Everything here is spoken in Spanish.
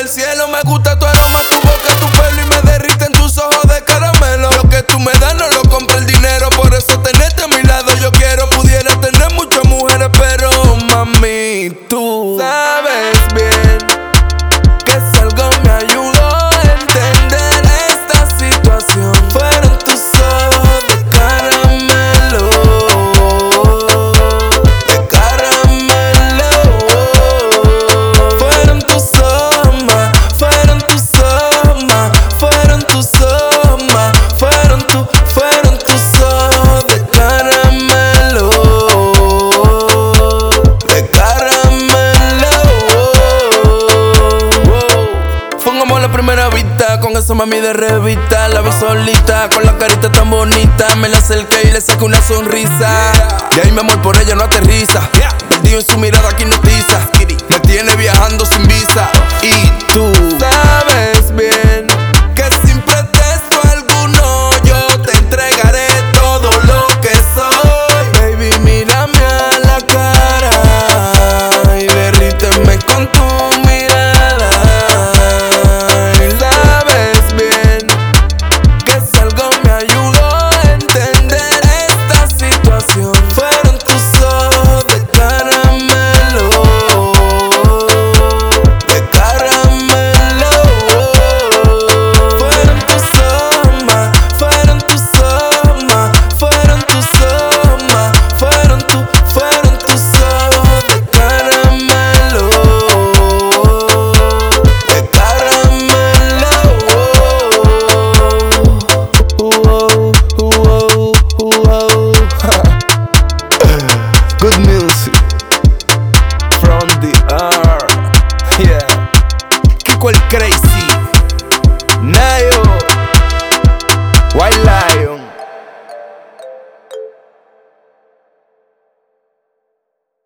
del cielo. Me gusta tu aroma, tu boca, tu pelo y me derriten tus ojos de caramelo. Lo que tú me das no lo compra el dinero, por eso tenerte a mi lado yo quiero. Pudiera tener muchas mujeres, pero mami, tú sabes bien que si algo me ayudó a entender esta situación fueron tus ojos de caramelo, de caramelo. Fueron tus ojos más, fueron tus ojos más, fueron tus ojos más, fueron tus ojos de caramelo, de caramelo. Fue un amor a la primera vista, con eso mami de revista. La vi solita, con la carita tan bonita. Me la acerqué y le saqué una sonrisa. Y ahí mi amor por ella no aterriza. Perdido en su mirada que hipnotiza. Me tiene viajando sin visa. Y tú sabes bien que sin pretexto alguno yo te entregaré todo lo que soy. Baby, mírame a la cara y derríteme con tu mirada. Y sabes bien que si algo me ayudó a entender esta situación fueron tus ojos de caramelo, de caramelo. Fueron tus ojos más, fueron tus ojos más, fueron tus ojos más, fueron tus ojos de caramelo, de caramelo. Good music from the earth. Yeah, Kiko el Crazy, Nayo, Wild